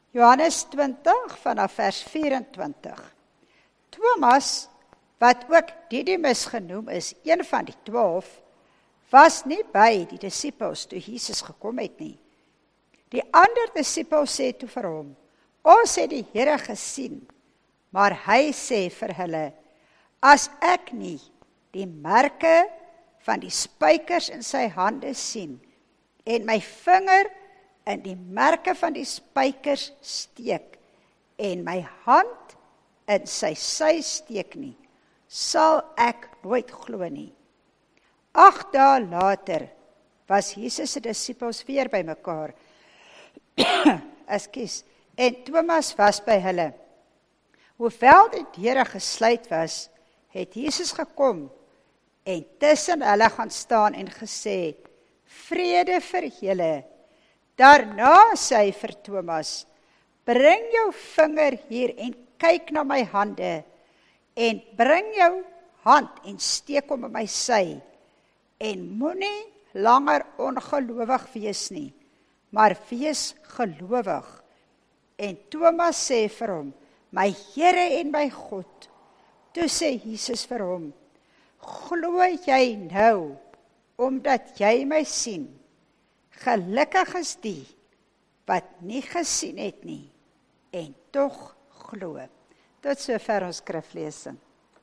Johannes 20 vanaf vers 24. Thomas, wat ook Didymus genoem is, een van die 12, was nie by die disippels toe Jesus gekom het nie. Die ander disippels sê toe vir hom, ons het die Here gesien, maar hy sê vir hulle, as ek nie die merke van die spykers in sy hande sien, en my vinger in die merke van die spykers steek, en my hand in sy sy steek nie, sal ek nooit glo nie. 8 dae later was Jesus se disippels weer by mekaar. En Thomas was by hulle. Hoewel die deure gesluit was, het Jesus gekom en tussen hulle gaan staan en gesê, vrede vir julle. Daarna sê hy vir Thomas, bring jou vinger hier en kyk na my hande, en bring jou hand en steek hom in my sy, en moenie langer ongelowig wees nie, maar wees gelowig. En Thomas sê vir hom, my Here en my God. Toe sê Jesus vir hom, glo jy nou, omdat jy my sien? Gelukkig is die, wat nie gesien het nie, en tog glo. Tot sover ons skriflesing.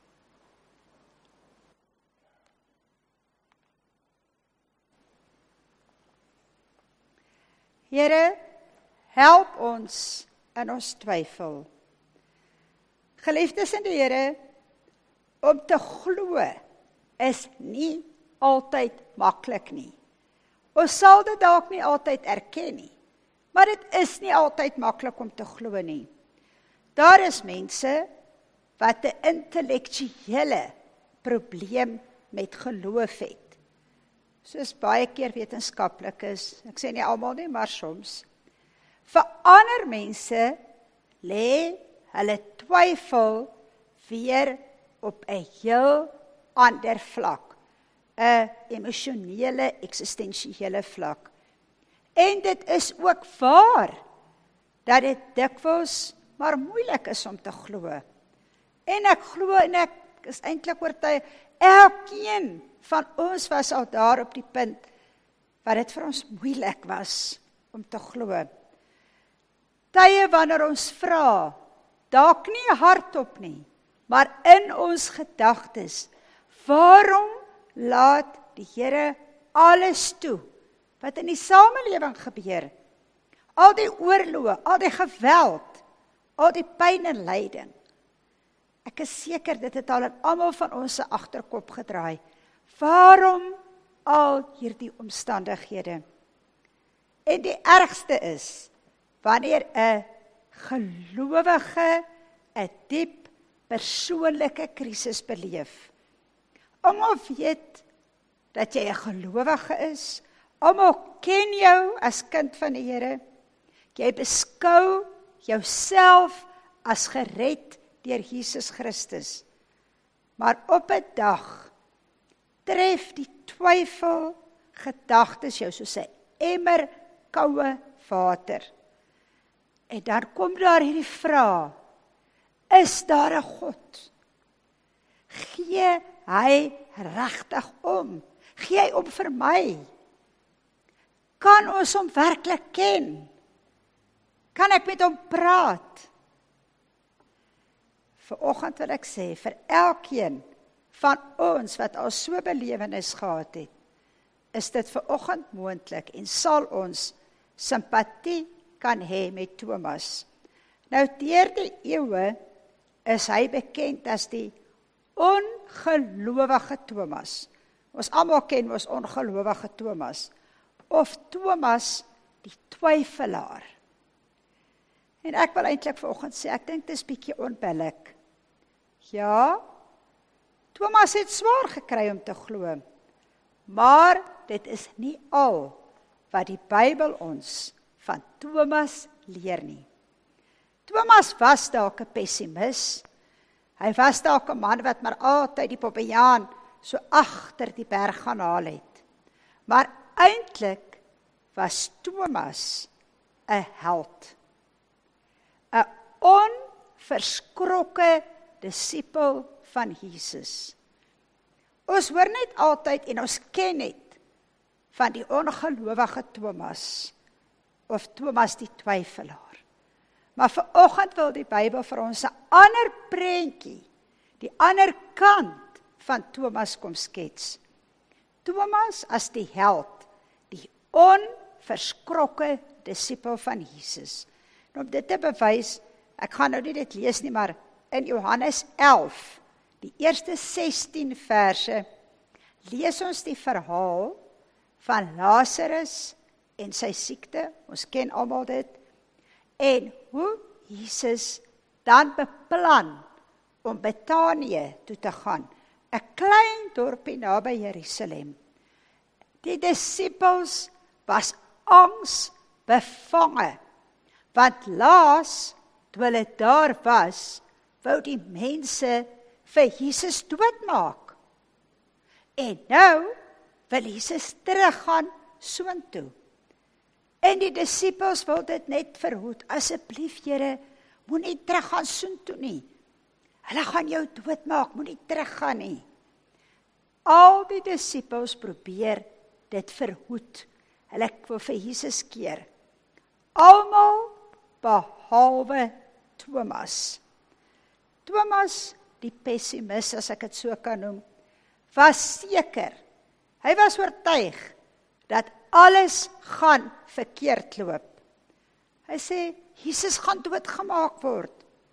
Here, help ons in ons twyfel. Geliefdes in die Here, om te glo is nie altyd maklik nie. Ons sal dit dalk nie altyd erken nie, maar dit is nie altyd maklik om te glo nie. Daar is mense wat 'n intellektuele probleem met geloof het. Soos baie keer wetenskaplik is, ek sê nie almal nie, maar soms. Vir ander mense lê hulle twyfel weer op 'n heel ander vlak, 'n emosionele, eksistensiële vlak. En dit is ook waar, dat dit dikwels maar moeilik is om te glo. En ek glo, en ek is eintlik oortuig, elkeen van ons was al daar op die punt, wat dit vir ons moeilik was, om te glo. Tye wanneer ons vra, dalk nie hardop nie, maar in ons gedagtes, waarom laat die Here alles toe, wat in die samelewing gebeur, al die oorloë, al die geweld, al die pyn en lyding. Ek is seker, dit het al in almal van ons se agterkop gedraai. Waarom al hierdie omstandighede? En die ergste is, wanneer 'n gelowige 'n diep persoonlike krisis beleef. Almal weet dat jy 'n gelowige is. Almal ken jou as kind van die Here. Jy beskou jouself as gered deur Jesus Christus. Maar op 'n dag tref die twyfel gedagtes jou soos 'n emmer koue water. En dan kom daar hierdie vraag, is daar 'n God? Gee hy regtig om? Gee hy om vir my? Kan ons hom werklik ken? Kan ek met hom praat? Vanoggend wil ek sê, vir elkeen van ons wat al so belewenis gehad het, is dit vanoggend moontlik en sal ons simpatie kan hê met Thomas. Nou deur die eeue is hy bekend as die ongelowige Thomas. Ons almal ken ons ongelowige Thomas, of Thomas die twyfelaar. En ek wil eintlik vanoggend sê, ek dink dit is bietjie onbillik. Ja, Thomas het swaar gekry om te glo, maar dit is nie al wat die Bybel ons van Thomas leer nie. Thomas was dalk 'n pessimis, hy was dalk 'n man wat maar altyd die Poppejaan so agter die berg gaan haal het. Maar eintlik was Thomas 'n held. onverskrokke disipel van Jesus. Ons hoor net altyd en ons ken net van die ongelowige Thomas, of Thomas die twyfelaar. Maar vanoggend wil die Bybel vir ons 'n ander prentjie, die ander kant van Thomas kom skets. Thomas as die held, die onverskrokke disipel van Jesus. En om dit te bewys, ek gaan nou nie dit lees nie, maar in Johannes 11, die eerste 16 verse, lees ons die verhaal van Lazarus en sy siekte, ons ken almal dit, en hoe Jesus dan beplan om Betanië toe te gaan, 'n klein dorpie naby Jerusalem. Die disippels was angsbevange, want laas, toe hulle daar was, wou die mense vir Jesus doodmaak. En nou wil Jesus teruggaan soontoe. En die disippels wil dit net verhoed. Asseblief, Here, moenie teruggaan soontoe nie. Hulle gaan jou doodmaak, moenie teruggaan nie. Al die disippels probeer dit verhoed. Hulle wil vir Jesus keer. Almal behalwe Thomas. Thomas, die pessimis, as ek dit so kan noem, was seker. Hy was oortuig dat alles gaan verkeerd loop. Hy sê, Jesus gaan doodgemaak word.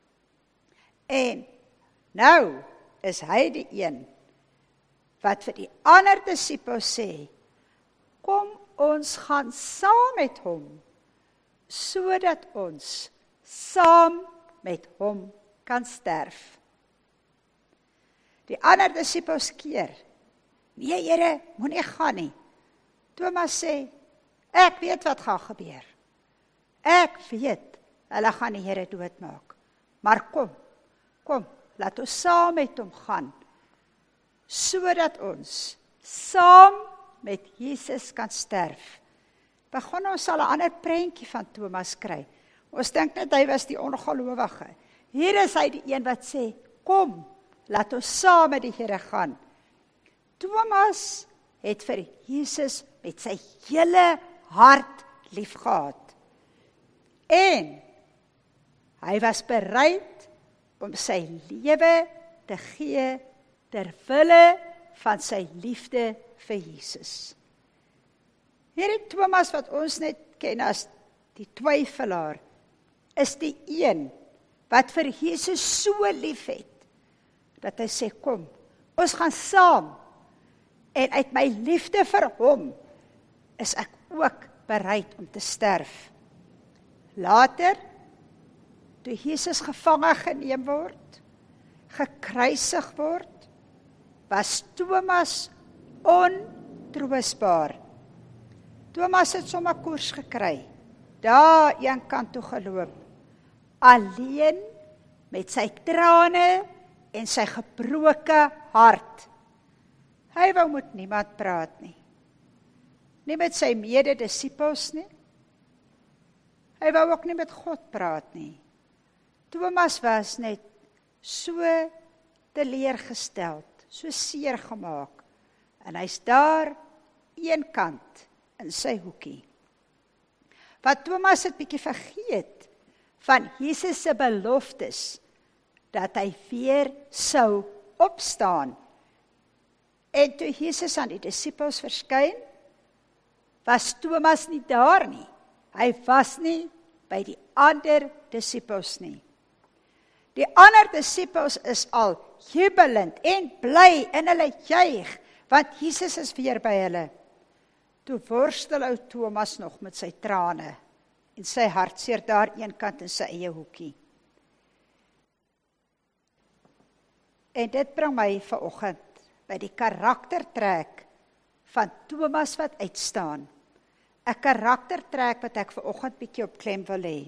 En nou is hy die een wat vir die ander disippels sê, kom ons gaan saam met hom, sodat ons saam met hom kan sterf. Die ander disippels keer, nee Here, moenie gaan nie. Thomas sê, ek weet wat gaan gebeur. Ek weet, hulle gaan die Here doodmaak. Maar kom, laat ons saam met hom gaan, sodat ons saam met Jesus kan sterf. Begin ons al 'n ander prentjie van Thomas kry. Ons dink net hy was die ongelowige. Hier is hy die een wat sê, kom, laat ons saam met die Here gaan. Thomas het vir Jesus met sy hele hart liefgehad. En hy was bereid om sy lewe te gee ter wille van sy liefde vir Jesus. Hierdie Thomas wat ons net ken as die twyfelaar, is die een wat vir Jesus so lief het, dat hy sê, kom, ons gaan saam, en uit my liefde vir hom, is ek ook bereid om te sterf. Later, toe Jesus gevange geneem word, gekruisig word, was Thomas ontroostbaar. Thomas het sommer koers gekry, daar een kant toe geloop, alleen met sy trane en sy gebroke hart. Hy wou met niemand praat nie. Nie met sy mede-disippels nie. Hy wou ook nie met God praat nie. Thomas was net so teleurgesteld, so seer gemaak. En hy's daar een kant in sy hoekie. Wat Thomas het bietjie vergeet van Jesus se beloftes, dat hy weer sou opstaan. En toe Jesus aan die disippels verskyn, was Thomas nie daar nie. Hy was nie by die ander disippels nie. Die ander disippels is al jubelend en bly en hulle juig, want Jesus is weer by hulle. Toe worstel ou Thomas nog met sy trane en sy hartseer daar een kant in sy eie hoekie. En dit bring my vanoggend by die karaktertrek van Thomas wat uitstaan. 'n Karaktertrek wat ek vanoggend bietjie op klem wil hê.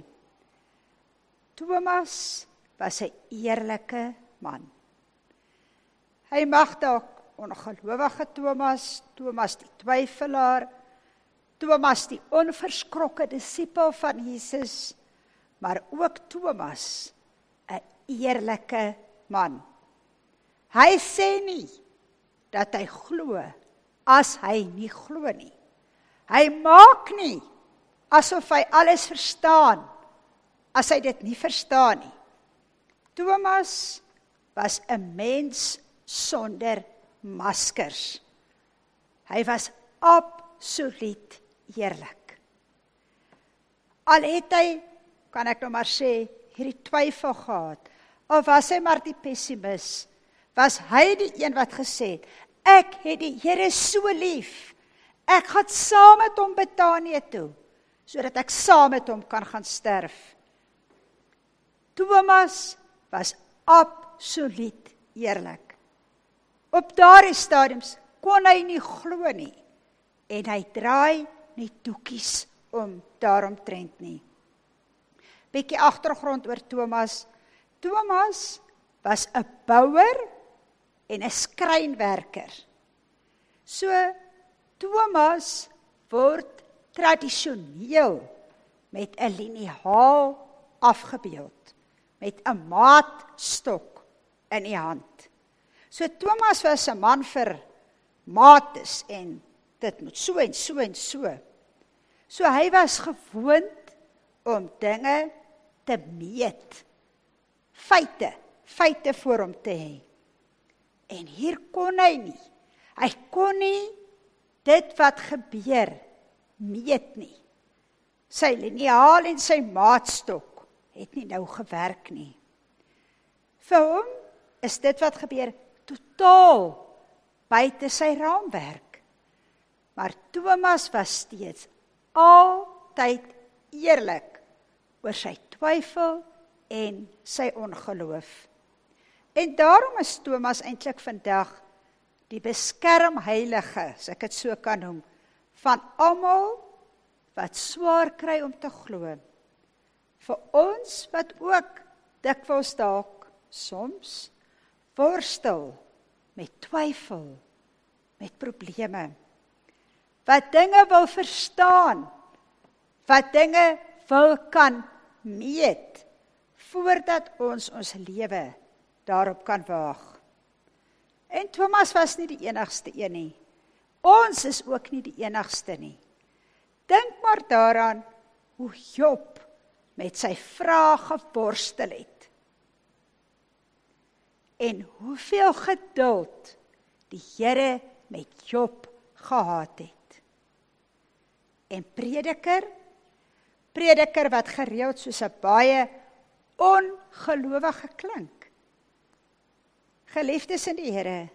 Thomas was 'n eerlike man. Hy mag dalk ongelowige Thomas die twyfelaar, Thomas die onverskrokke disipel van Jesus, maar ook Thomas, 'n eerlike man. Hy sê nie dat hy glo as hy nie glo nie. Hy maak nie asof hy alles verstaan as hy dit nie verstaan nie. Thomas was 'n mens sonder maskers. Hy was absoluut eerlik. Al het hy, kan ek nou maar sê, hierdie twyfel gehad, of was hy maar die pessimis, was hy die een wat gesê het, ek het die Here so lief, ek gaan saam met hom Betanië toe, sodat ek saam met hom kan gaan sterf. Thomas was absoluut eerlik. Op daardie stadiums kon hy nie glo nie, en hy draai nie doekies om daaromtrent nie. Bietjie agtergrond oor Thomas. Thomas was 'n bouer en 'n skrynwerker. So, Thomas word tradisioneel met 'n liniaal afgebeeld, met 'n maatstok in die hand. So Thomas was 'n man vir mates en dit moet so en so en so. So hy was gewoond om dinge te meet, feite voor hom te hê. En hier kon hy nie. Hy kon nie dit wat gebeur meet nie. Sy liniaal en sy maatstok het nie nou gewerk nie. Vir hom is dit wat gebeur totaal buite sy raamwerk. Maar Thomas was steeds altyd eerlik oor sy twyfel en sy ongeloof. En daarom is Thomas eintlik vandag die beskermheilige, as ek dit so kan noem, van almal wat swaar kry om te glo. Vir ons wat ook dikwels dalk soms worstel met twyfel, met probleme, wat dinge wil verstaan, wat dinge wil kan meet, voordat ons lewe daarop kan waag. En Thomas was nie die enigste een nie. Ons is ook nie die enigste nie. Dink maar daaraan hoe Job met sy vrae geworstel het. En hoeveel geduld die Here met Job gehad het. En prediker wat gereeld soos 'n baie ongelowige klink. Geliefdes in die Here,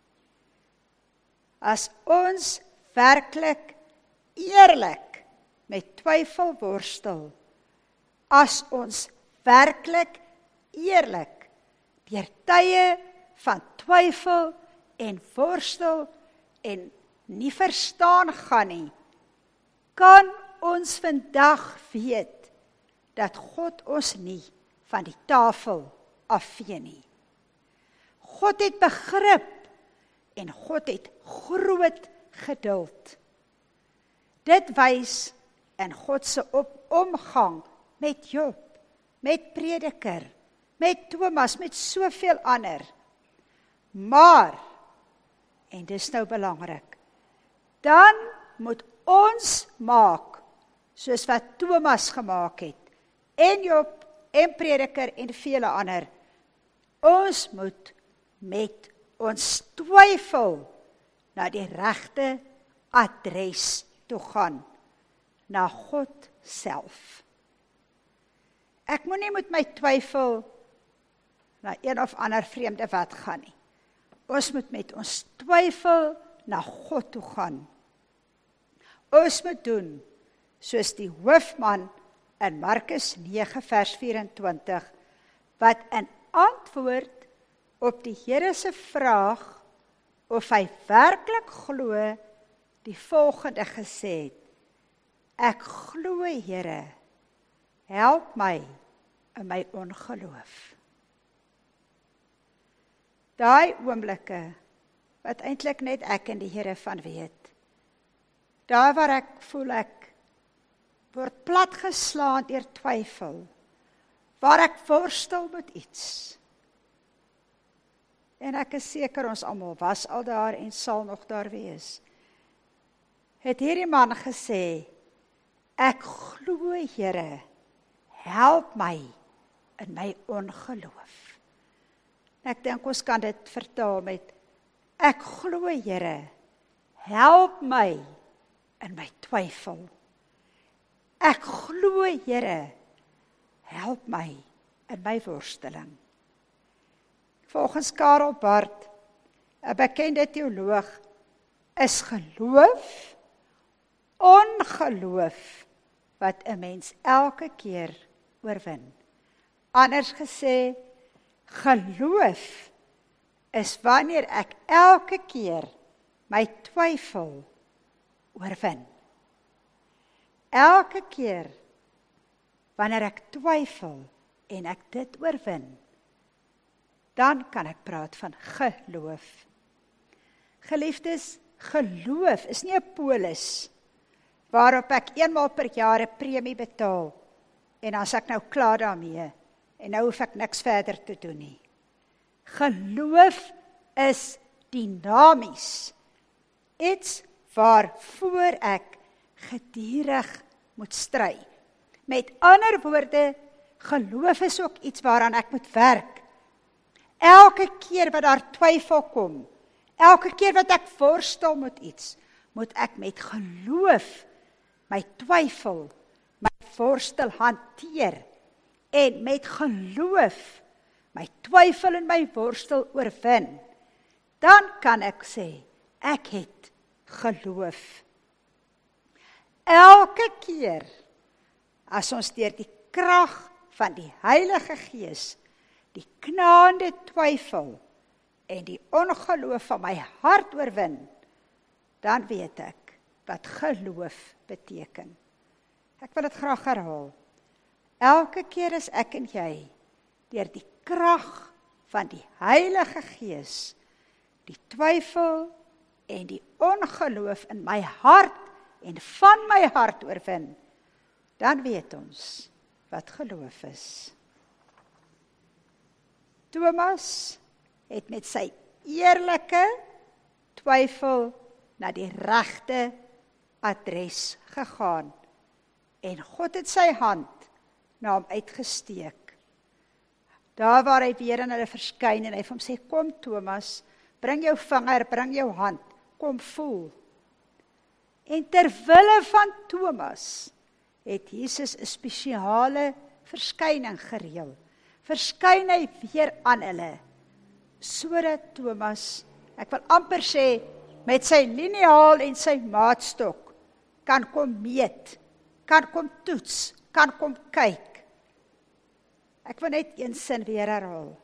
as ons werklik eerlik met twyfel worstel, as ons werklik eerlik deur tye van twyfel en worstel en nie verstaan gaan nie, kan ons vandag weet dat God ons nie van die tafel afvee nie. God het begrip en God het groot geduld. Dit wys in God se omgang met Job, met prediker, met Thomas, met soveel ander. Maar, en dis nou belangrik, dan moet ons maak soos wat Thomas gemaak het, en Job, en prediker, en vele ander. Ons moet met ons twyfel na die regte adres toe gaan, na God self. Ek moet nie met my twyfel na een of ander vreemde wat gaan nie. Ons moet met ons twyfel na God toe gaan. Ons moet doen soos die hoofman in Markus 9 vers 24, wat in antwoord op die Here se vraag of hy werklik glo, die volgende gesê het: ek glo, Here, help my in my ongeloof. Daai oomblikke wat eintlik net ek en die Here van weet. Daar waar ek voel ek word platgeslaan deur twyfel, waar ek worstel met iets. En ek is seker ons almal was al daar en sal nog daar wees. Het hierdie man gesê, ek glo Here, help my in my ongeloof. Ek dink ons kan dit vertaal met, ek glo Here, help my in my twyfel. Ek glo Here, help my in my worsteling. Volgens Karel Barth, 'n bekende teoloog, is geloof, ongeloof, wat 'n mens elke keer oorwin. Anders gesê, geloof is wanneer ek elke keer my twyfel oorwin. Elke keer wanneer ek twyfel en ek dit oorwin, dan kan ek praat van geloof. Geliefdes, geloof is nie 'n polis waarop ek eenmaal per jaar 'n premie betaal en as ek nou klaar daarmee en nou hoef ek niks verder te doen nie. Geloof is dinamies. Iets waarvoor ek gedurig moet stry. Met ander woorde, geloof is ook iets waaraan ek moet werk. Elke keer wat daar twyfel kom, elke keer wat ek worstel met iets, moet ek met geloof my twyfel, my worstel hanteer en met geloof my twyfel en my worstel oorwin. Dan kan ek sê, ek het geloof. Elke keer as ons deur die krag van die Heilige Gees die knaande twyfel en die ongeloof van my hart oorwin, dan weet ek wat geloof beteken. Ek wil dit graag herhaal. Elke keer as ek en jy deur die krag van die Heilige Gees die twyfel en die ongeloof in my hart en van my hart oorwin, dan weet ons wat geloof is. Thomas het met sy eerlike twyfel na die regte adres gegaan en God het sy hand na hom uitgesteek. Daar waar hy weer aan hulle verskyn en hy vir hom sê, kom Thomas, bring jou vinger, bring jou hand, kom voel. En terwille van Thomas het Jesus 'n spesiale verskyning gereël. Verskyn hy weer aan hulle, sodat Thomas, ek wil amper sê, met sy liniaal en sy maatstok, kan kom meet, kan kom toets, kan kom kyk. Ek wil net een sin weer herhaal.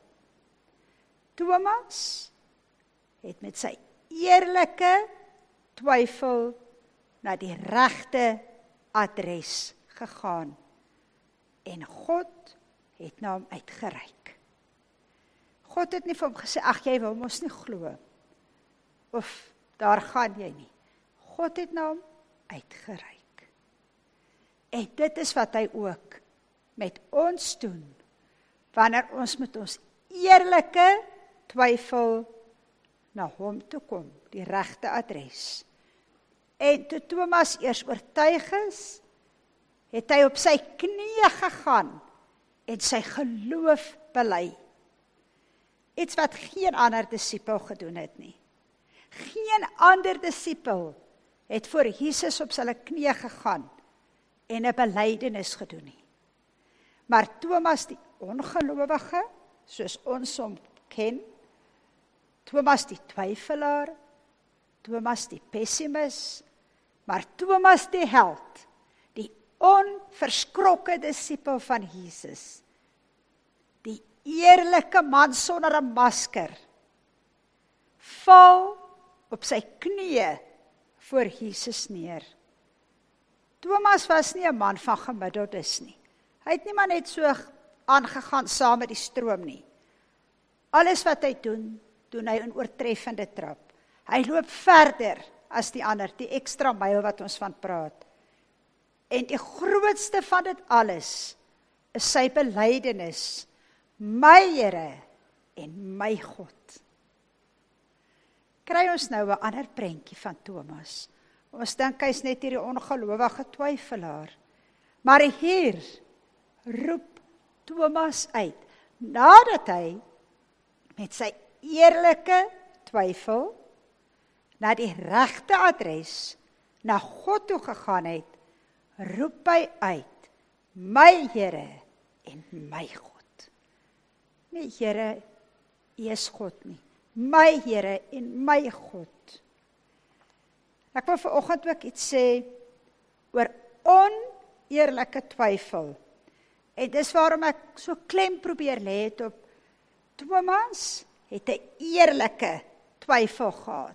Thomas het met sy eerlike twyfel na die regte adres gegaan. En God het na hom uitgereik. God het nie vir hom gesê, ag jy wil mos nie glo, of daar gaan jy nie. God het na hom uitgereik. En dit is wat hy ook met ons doen, wanneer ons met ons eerlike twyfel na hom toe kom, die regte adres. En toe Thomas eers oortuig is, het hy op sy knieë gegaan en sy geloof bely. Iets wat geen ander disipel gedoen het nie. Geen ander disipel het voor Jesus op sy knieë gegaan en 'n belydenis gedoen nie. Maar Thomas die ongelowige, soos ons hom ken, Thomas die twyfelaar, Thomas die pessimis, maar Thomas die held, die onverskrokke disipel van Jesus, die eerlike man sonder 'n masker, val op sy knieë voor Jesus neer. Thomas was nie 'n man van gemiddeldes nie. Hy het nie maar net so aangegaan saam met die stroom nie. Alles wat hy doen hy in oortreffende trap. Hy loop verder as die ander, die ekstra myl wat ons van praat. En die grootste van dit alles is sy belydenis, my Here en my God. Kry ons nou 'n ander prentjie van Thomas. Ons dink hy's net hierdie ongelowige twyfelaar. Maar hier roep Thomas uit, nadat hy met sy eerlike twyfel na die regte adres, na God toe gegaan het, roep hy uit, my Here en my God. Nie Here, U is God nie, my Here en my God. Ek wil vanoggend ook iets sê oor oneerlike twyfel. En dis waarom ek so klem probeer lê het op Thomas het 'n eerlike twyfel gehad.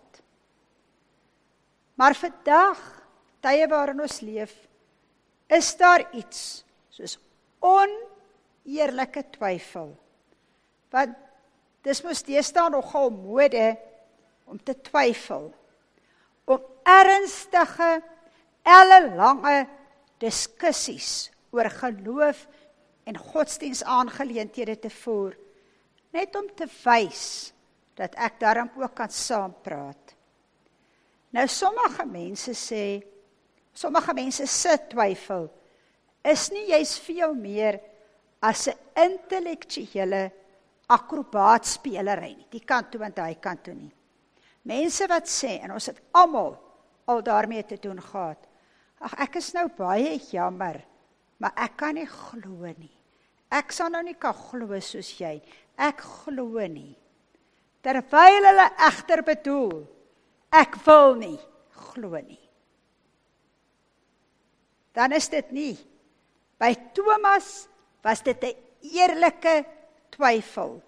Maar vandag, tye waarin ons leef, is daar iets soos oneerlike twyfel. Want dis mos deesdae nogal mode om te twyfel, om ernstige, ellelange diskussies oor geloof en godsdiensaangeleenthede te voer, net om te wys dat ek daarom ook kan saampraat. Nou sommige mense se twyfel is nie juis veel meer as 'n intellektuele akrobaatspeelery nie, die kant toe en daai kant toe nie. Mense wat sê, en ons het almal al daarmee te doen gehad, ag ek is nou baie jammer, maar ek kan nie glo nie. Ek sal nou nie kan glo soos jy, ek glo nie. Terwyl hulle egter bedoel, ek wil nie glo nie. Dan is dit nie. By Thomas was dit 'n eerlike twyfel.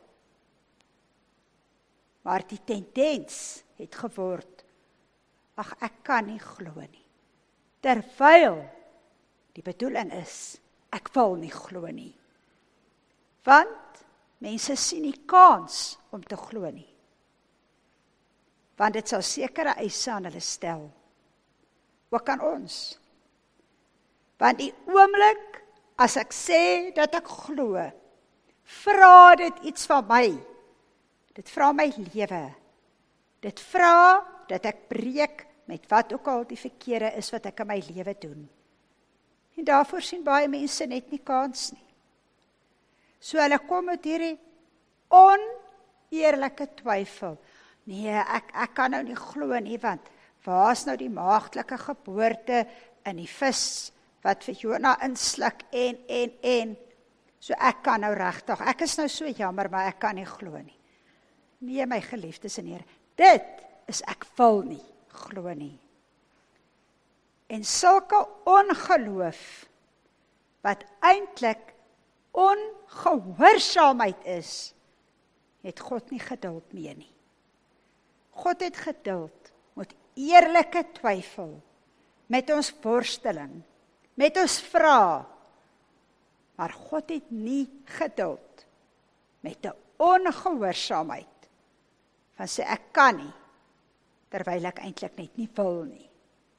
Maar die tendens het geword, ag ek kan nie glo nie. Terwyl die bedoeling is, ek wil nie glo nie. Want mense sien nie kans om te glo nie. Want dit sal sekere eise aan hulle stel. Ook aan ons. Want die oomblik, as ek sê dat ek glo, vra dit iets van my. Dit vra my lewe. Dit vra dat ek breek met wat ook al die verkeerde is wat ek in my lewe doen. En daarvoor sien baie mense net nie kans nie. So hulle kom met hierdie oneerlike twyfel. Nee, ek kan nou nie glo nie, want waar is nou die maagdelike geboorte in die vis wat vir Jona insluk en. So ek kan nou regtig, ek is nou so jammer, maar ek kan nie glo nie. Nee, my geliefdes en Here, dit is ek wil nie glo nie. En sulke ongeloof, wat eintlik ongehoorsaamheid is, het God nie geduld mee nie. God het geduld met eerlike twyfel, met ons worsteling, met ons vrae, maar God het nie geduld met 'n ongehoorsaamheid, van sê ek kan nie, terwyl ek eintlik net nie wil nie.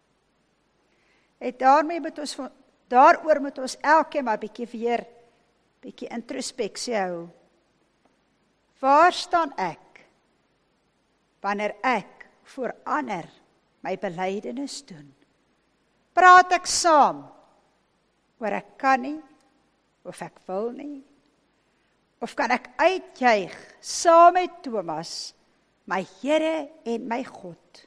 En daaroor moet ons elkeen maar bietjie introspeksie hou. Waar staan ek, wanneer ek voor ander my belydenis doen? Praat ek saam, oor ek kan nie, of ek wil nie? Of kan ek uitjuig, saam met Thomas, my Here en my God?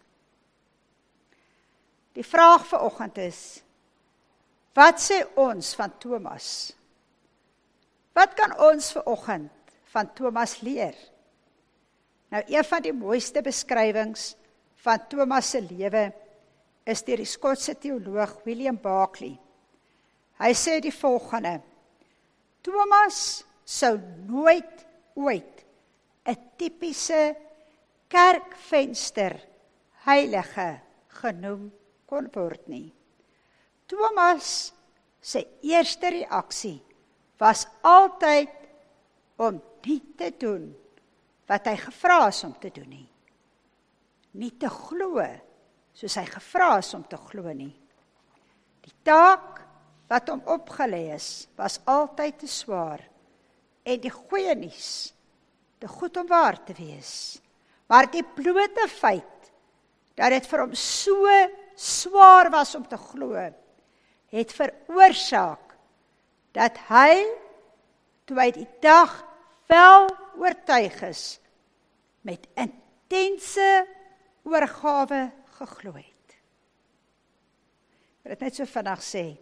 Die vraag vanoggend is, wat sê ons van Thomas? Wat kan ons vanoggend van Thomas leer? Nou, een van die mooiste beskrywings van Thomas se lewe is deur die Skotse teoloog William Barclay. Hy sê die volgende: Thomas sou nooit ooit 'n tipiese kerkvenster heilige genoem kon word nie. Thomas se eerste reaksie was altyd om nie te doen wat hy gevra is om te doen nie. Nie te glo soos hy gevra is om te glo nie. Die taak wat hom opgelê is, was altyd te swaar. En die goeie nuus, te goed om waar te wees. Maar die blote feit, dat dit vir hom so swaar was om te glo, het veroorsaak, dat hy, toe hy die dag wel oortuig is, met intense oorgawe geglo het. Ek wil dit net so vinnig sê.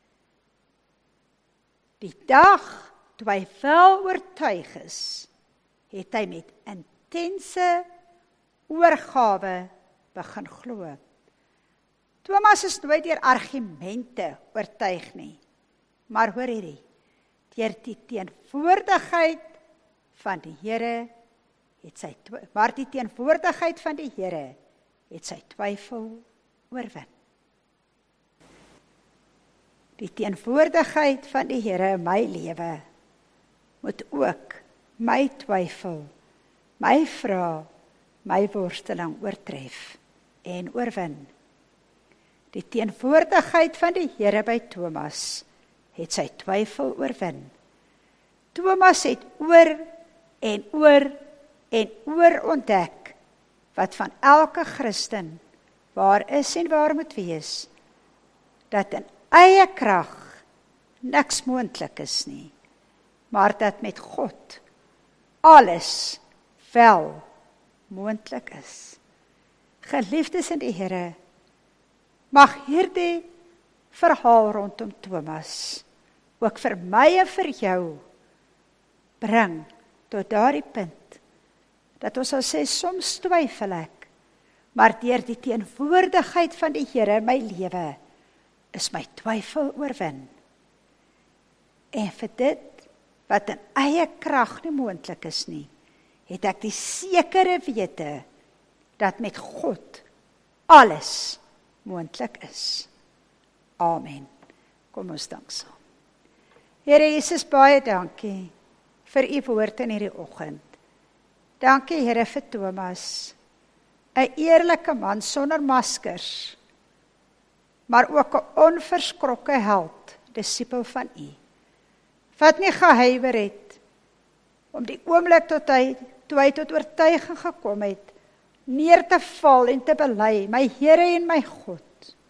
Die dag, toe hy wel oortuig is, het hy met intense oorgawe begin glo. Thomas is nooit deur argumente oortuig nie, maar hoor hierdie, deur die teenwoordigheid van die Here het sy twyfel oorwin. Die teenwoordigheid van die Here in my lewe moet ook my twyfel, my vrae, my worsteling oortref en oorwin. Die teenwoordigheid van die Here by Thomas het sy twyfel oorwin. Thomas het oor en oor ontdek wat van elke Christen waar is en waar moet wees, dat in eie krag niks moontlik is nie, maar dat met God alles wel moontlik is. Geliefdes in die Here, mag hierdie verhaal rondom Thomas ook vir my en vir jou bring tot daardie punt, dat ons sal sê, soms twyfel ek, maar deur die teenwoordigheid van die Here in my lewe, is my twyfel oorwin. En vir dit, wat in eie krag nie moontlik is nie, het ek die sekere wete, dat met God alles moontlik is. Amen. Kom ons dank saam. Here Jesus, baie dankie vir u woord in hierdie oggend. Dankie Here vir Thomas, 'n eerlike man sonder maskers, maar ook 'n onverskrokke held, disipel van u, wat nie gehuiwer het, om die oomblik toe hy tot oortuiging gekom het, neer te val en te bely, my Here en my God.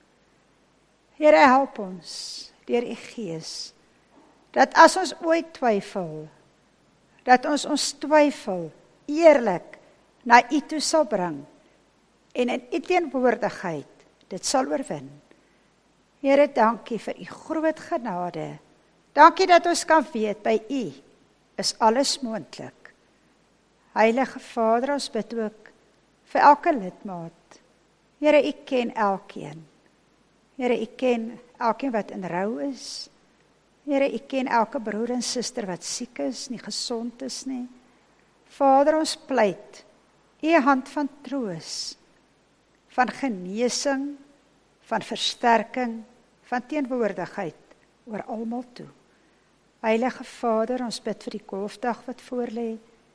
Here, help ons, deur u Gees, dat as ons ooit twyfel, dat ons twyfel eerlik na u toe sal bring, en in u teenwoordigheid dit sal oorwin. Here, dankie vir u groot genade. Dankie dat ons kan weet, by u is alles moontlik. Heilige Vader, ons bid ook vir elke lidmaat. Here, u ken elkeen. Here, u ken elkeen wat in rou is. Here, u ken elke broer en suster wat siek is, nie gesond is nie. Vader, ons pleit u hand van troos, van genesing, van versterking, van teenwoordigheid oor almal toe. Heilige Vader, ons bid vir die golfdag wat voorlê,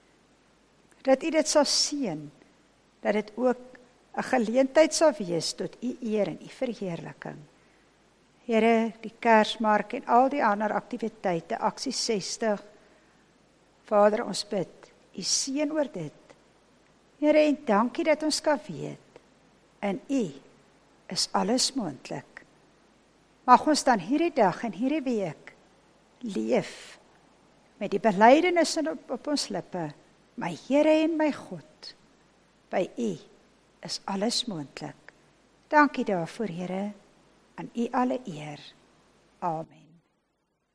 dat u dit sal seën, dat dit ook 'n geleentheid sal wees tot u eer en u verheerliking. Here, die Kersmark en al die ander aktiwiteite, Aksie 60, Vader, ons bid, u seën oor dit. Here, en dankie dat ons kan weet, in u is alles moontlik. Mag ons dan hierdie dag en hierdie week leef met die belydenis op ons lippe, my Here en my God, by u is alles moontlik. Dankie daarvoor, Here, aan u alle eer. Amen.